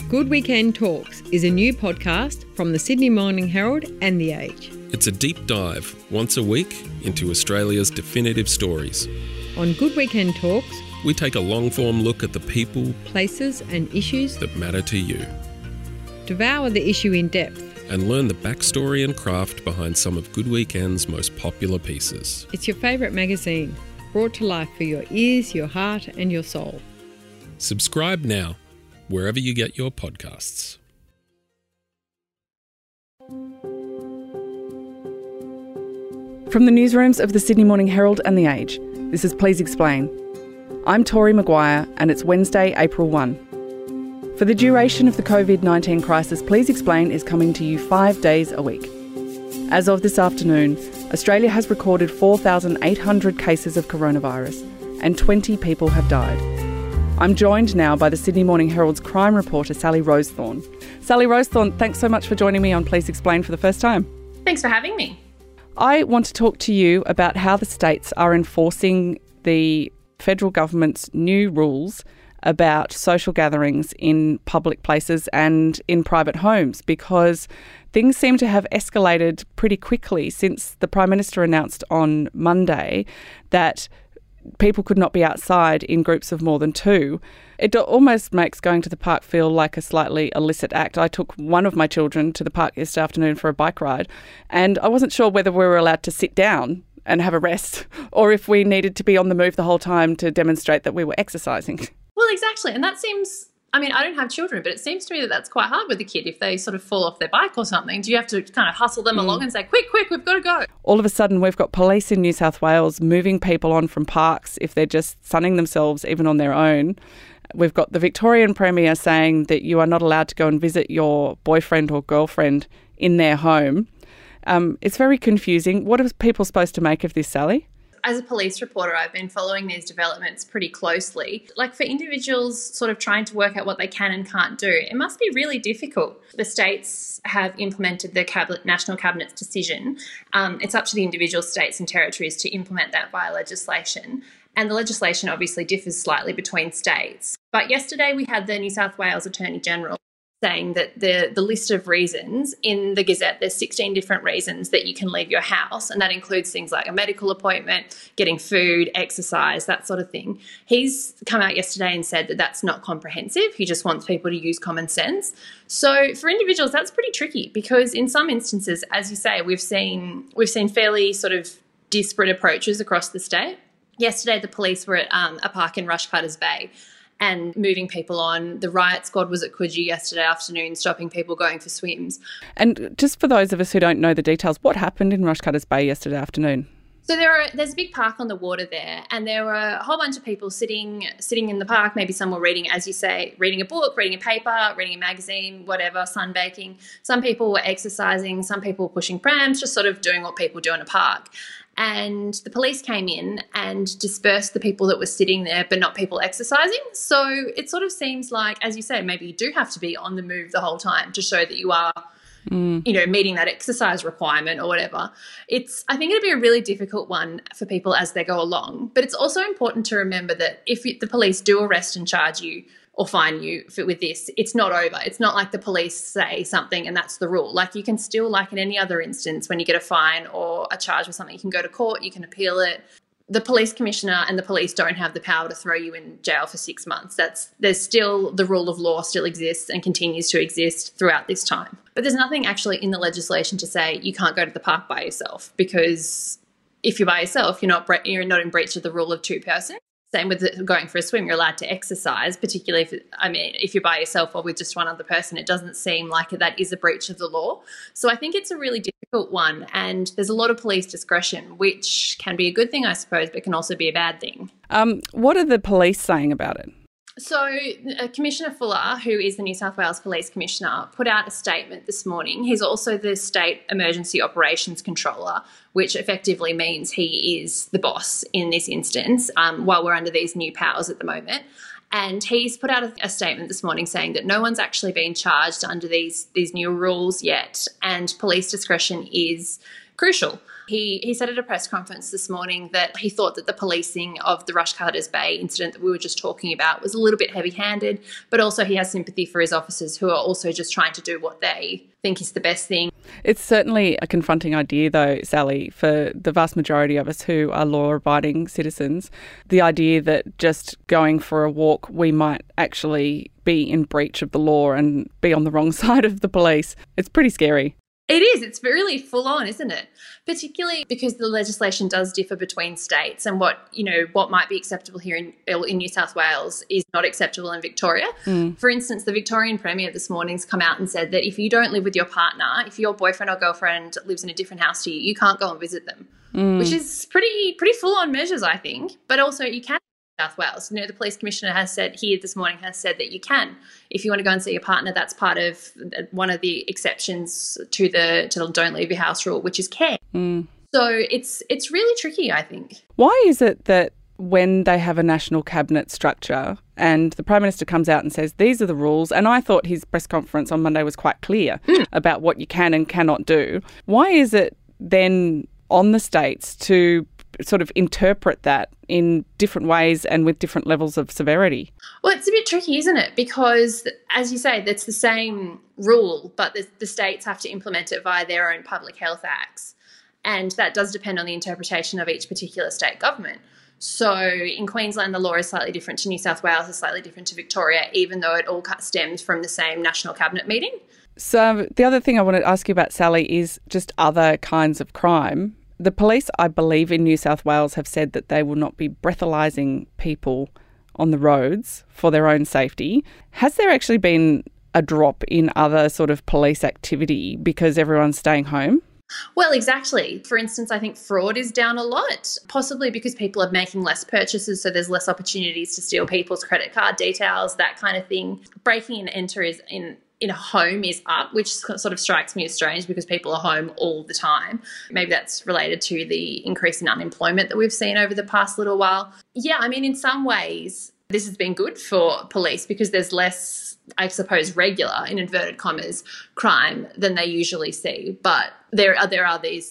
Good Weekend Talks is a new podcast from the Sydney Morning Herald and The Age. It's a deep dive, once a week, into Australia's definitive stories. On Good Weekend Talks, we take a long-form look at the people, places and issues that matter to you. Devour the issue in depth And learn the backstory and craft behind some of Good Weekend's most popular pieces. It's your favourite magazine, brought to life for your ears, your heart and your soul. Subscribe now, wherever you get your podcasts. From the newsrooms of the Sydney Morning Herald and The Age, this is Please Explain. I'm Tori Maguire and it's Wednesday, April 1. For the duration of the COVID-19 crisis, Please Explain is coming to you 5 days a week. As of this afternoon, Australia has recorded 4,800 cases of coronavirus and 20 people have died. I'm joined now by the Sydney Morning Herald's crime reporter, Sally Rosethorn. Sally Rosethorn, thanks so much for joining me on Please Explain for the first time. Thanks for having me. I want to talk to you about how the states are enforcing the federal government's new rules about social gatherings in public places and in private homes, because things seem to have escalated pretty quickly since the Prime Minister announced on Monday that people could not be outside in groups of more than two. It almost makes going to the park feel like a slightly illicit act. I took one of my children to the park yesterday afternoon for a bike ride, and I wasn't sure whether we were allowed to sit down and have a rest or if we needed to be on the move the whole time to demonstrate that we were exercising. Well, exactly. And that seems, I mean, I don't have children, but it seems to me that that's quite hard with a kid if they sort of fall off their bike or something. Do you have to kind of hustle them along and say, quick, we've got to go? All of a sudden, we've got police in New South Wales moving people on from parks if they're just sunning themselves even on their own. We've got the Victorian Premier saying that you are not allowed to go and visit your boyfriend or girlfriend in their home. It's very confusing. What are people supposed to make of this, Sally? As a police reporter, I've been following these developments pretty closely. Like, for individuals sort of trying to work out what they can and can't do, it must be really difficult. The states have implemented the National Cabinet's decision. It's up to the individual states and territories to implement that via legislation. And the legislation obviously differs slightly between states. But yesterday we had the New South Wales Attorney General saying that the list of reasons in the Gazette, there's 16 different reasons that you can leave your house, and that includes things like a medical appointment, getting food, exercise, that sort of thing. He's come out yesterday and said that that's not comprehensive. He just wants people to use common sense. So for individuals, that's pretty tricky because in some instances, as you say, we've seen fairly sort of disparate approaches across the state. Yesterday, the police were at a park in Rushcutters Bay and moving people on. The riot squad was at Coogee yesterday afternoon, stopping people going for swims. And just for those of us who don't know the details, what happened in Rushcutters Bay yesterday afternoon? So there's a big park on the water there, and there were a whole bunch of people sitting in the park. Maybe some were reading, as you say, reading a book, reading a paper, reading a magazine, whatever, sunbaking. Some people were exercising, some people were pushing prams, just sort of doing what people do in a park. And the police came in and dispersed the people that were sitting there, but not people exercising. So it sort of seems like, as you say, maybe you do have to be on the move the whole time to show that you are, meeting that exercise requirement or whatever. I think it'd be a really difficult one for people as they go along. But it's also important to remember that if the police do arrest and charge you or fine you with this, it's not over. It's not like the police say something and that's the rule. Like, you can still, like in any other instance, when you get a fine or a charge with something, you can go to court, you can appeal it. The police commissioner and the police don't have the power to throw you in jail for 6 months. There's still, the rule of law still exists and continues to exist throughout this time. But there's nothing actually in the legislation to say you can't go to the park by yourself, because if you're by yourself, you're not in breach of the rule of two persons. Same with going for a swim, you're allowed to exercise, particularly if you're by yourself or with just one other person. It doesn't seem like that is a breach of the law. So I think it's a really difficult one, and there's a lot of police discretion, which can be a good thing, I suppose, but can also be a bad thing. What are the police saying about it? So Commissioner Fuller, who is the New South Wales Police Commissioner, put out a statement this morning. He's also the State Emergency Operations Controller, which effectively means he is the boss in this instance while we're under these new powers at the moment. And he's put out a statement this morning saying that no one's actually been charged under these new rules yet, and police discretion is crucial. He said at a press conference this morning that he thought that the policing of the Rushcutters Bay incident that we were just talking about was a little bit heavy-handed, but also he has sympathy for his officers who are also just trying to do what they think is the best thing. It's certainly a confronting idea, though, Sally, for the vast majority of us who are law-abiding citizens. The idea that just going for a walk, we might actually be in breach of the law and be on the wrong side of the police. It's pretty scary. It is. It's really full on, isn't it? Particularly because the legislation does differ between states, and what might be acceptable here in New South Wales is not acceptable in Victoria. For instance, the Victorian Premier this morning's come out and said that if you don't live with your partner, if your boyfriend or girlfriend lives in a different house to you, you can't go and visit them, which is pretty full on measures, I think. But also you can. South Wales. The police commissioner has said here this morning that you can, if you want to go and see your partner, that's part of one of the exceptions to the don't leave your house rule, which is care. So it's really tricky, I think. Why is it that when they have a national cabinet structure and the Prime Minister comes out and says these are the rules, and I thought his press conference on Monday was quite clear about what you can and cannot do, why is it then on the states to sort of interpret that in different ways and with different levels of severity? Well, it's a bit tricky, isn't it? Because, as you say, that's the same rule, but the states have to implement it via their own public health acts. And that does depend on the interpretation of each particular state government. So in Queensland, the law is slightly different to New South Wales, is slightly different to Victoria, even though it all stems from the same National Cabinet meeting. So the other thing I want to ask you about, Sally, is just other kinds of crime. The police, I believe, in New South Wales have said that they will not be breathalyzing people on the roads for their own safety. Has there actually been a drop in other sort of police activity because everyone's staying home? Well, exactly. For instance, I think fraud is down a lot, possibly because people are making less purchases, so there's less opportunities to steal people's credit card details, that kind of thing. Breaking and enter is in a home is up, which sort of strikes me as strange because people are home all the time. Maybe that's related to the increase in unemployment that we've seen over the past little while. Yeah, I mean, in some ways, this has been good for police because there's less, I suppose, regular, in inverted commas, crime than they usually see. But there's this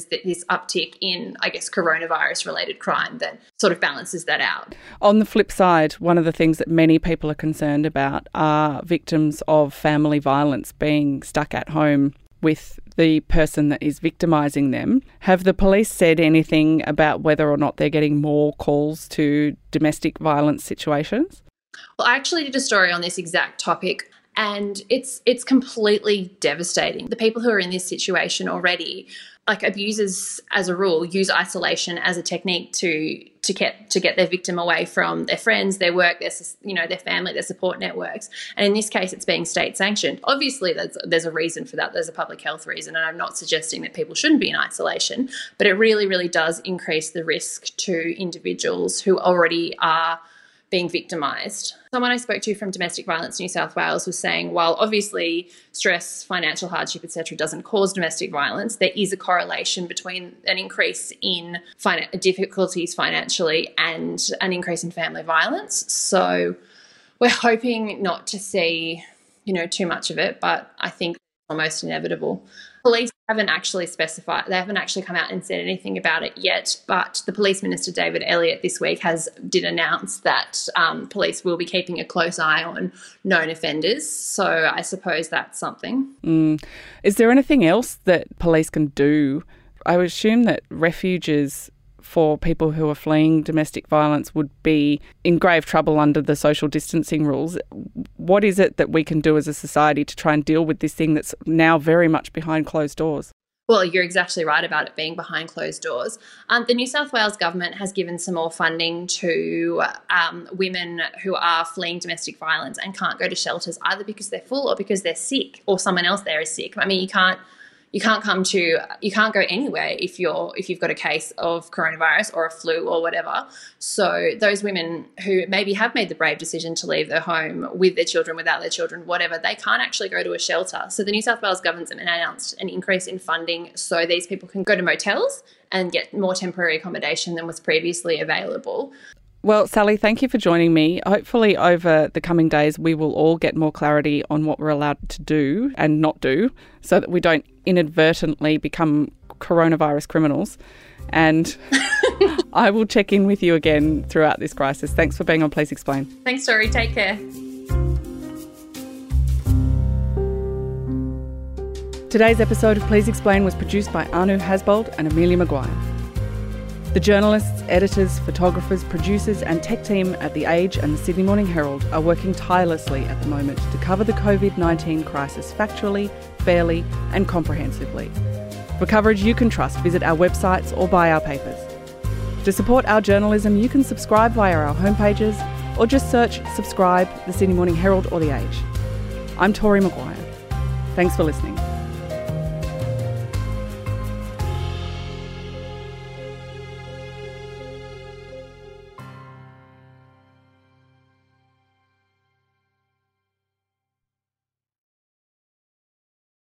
uptick in, I guess, coronavirus-related crime that sort of balances that out. On the flip side, one of the things that many people are concerned about are victims of family violence being stuck at home with the person that is victimising them. Have the police said anything about whether or not they're getting more calls to domestic violence situations? Well, I actually did a story on this exact topic, and it's completely devastating. The people who are in this situation already, like abusers as a rule, use isolation as a technique to get their victim away from their friends, their work, their family, their support networks. And in this case, it's being state sanctioned. Obviously, there's a reason for that. There's a public health reason, and I'm not suggesting that people shouldn't be in isolation, but it really, really does increase the risk to individuals who already are being victimised. Someone I spoke to from Domestic Violence New South Wales was saying, while obviously stress, financial hardship, etc., doesn't cause domestic violence, there is a correlation between an increase in difficulties financially and an increase in family violence. So we're hoping not to see, too much of it, but I think it's almost inevitable. Police haven't actually specified, they haven't actually come out and said anything about it yet, but the Police Minister, David Elliott, this week did announce that police will be keeping a close eye on known offenders. So I suppose that's something. Is there anything else that police can do? I would assume that refuges for people who are fleeing domestic violence would be in grave trouble under the social distancing rules. What is it that we can do as a society to try and deal with this thing that's now very much behind closed doors? Well, you're exactly right about it being behind closed doors. The New South Wales government has given some more funding to women who are fleeing domestic violence and can't go to shelters either because they're full or because they're sick or someone else there is sick. I mean, you can't go anywhere if you've got a case of coronavirus or a flu or whatever. So those women who maybe have made the brave decision to leave their home with their children, without their children, whatever, they can't actually go to a shelter. So the New South Wales government's announced an increase in funding so these people can go to motels and get more temporary accommodation than was previously available. Well, Sally, thank you for joining me. Hopefully over the coming days we will all get more clarity on what we're allowed to do and not do so that we don't inadvertently become coronavirus criminals. And I will check in with you again throughout this crisis. Thanks for being on Please Explain. Thanks, Tori. Take care. Today's episode of Please Explain was produced by Anu Hasbold and Amelia Maguire. The journalists, editors, photographers, producers and tech team at The Age and the Sydney Morning Herald are working tirelessly at the moment to cover the COVID-19 crisis factually, fairly and comprehensively. For coverage you can trust, visit our websites or buy our papers. To support our journalism, you can subscribe via our homepages or just search Subscribe, the Sydney Morning Herald or The Age. I'm Tori Maguire. Thanks for listening.